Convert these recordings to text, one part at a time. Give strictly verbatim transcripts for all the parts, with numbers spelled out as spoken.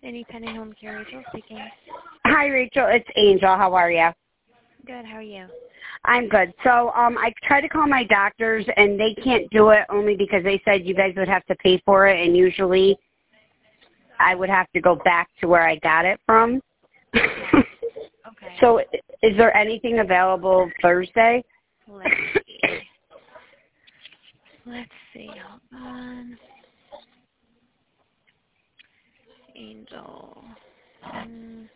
Independent Home Care, Rachel speaking. Hi, Rachel. It's Angel. How are you? Good. How are you? I'm good. So um, I tried to call my doctors, and they can't do it only because they said you guys would have to pay for it, and usually I would have to go back to where I got it from. Okay. So is there anything available Thursday? Let's see. Let's see. Hold on. Angel. Mm.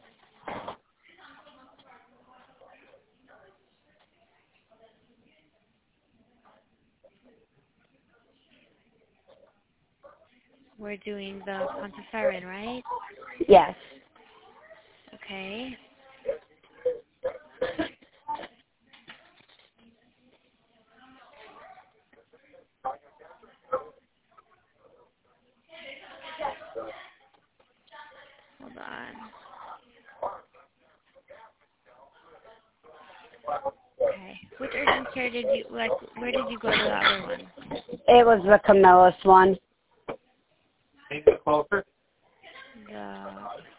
We're doing the quantiferin, right? Yes. Okay. Hold on. Okay. Which urgent care did you, like, where did you go to the other one? It was the Camillus one. Maybe closer. The,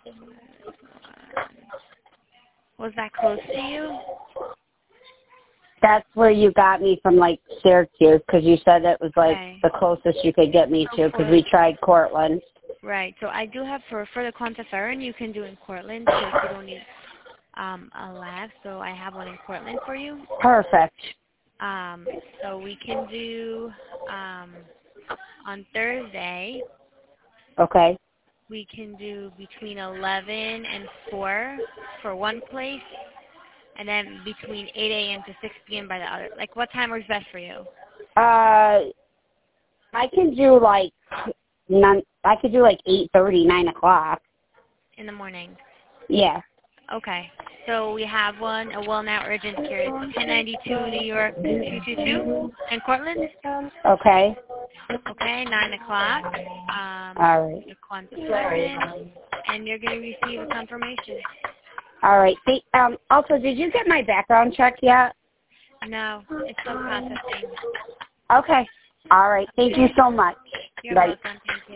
was that close to you? That's where you got me from, like, Syracuse, because you said it was, like, Okay. the closest you could get me So to, because for- we tried Cortland. Right. So I do have for for the quantiferin you can do in Cortland because you don't need um a lab. So I have one in Cortland for you. Perfect. Um. So we can do um on Thursday. Okay. We can do between eleven and four for one place, and then between eight a m to six p m by the other. Like, what time works best for you? Uh, I can do, like, none, I could do, like, eight thirty, nine o'clock. In the morning. Yeah. Okay. So we have one, a Well Now Urgent Care. It's ten ninety-two New York two two two in Cortland. Okay. Okay, nine o'clock. Um, All right. the quantiferin, and you're going to receive a confirmation. All right. See, um, also, did you get my background check yet? No, it's still processing. Okay. All right. Thank you so much. You're Bye. welcome. Thank you.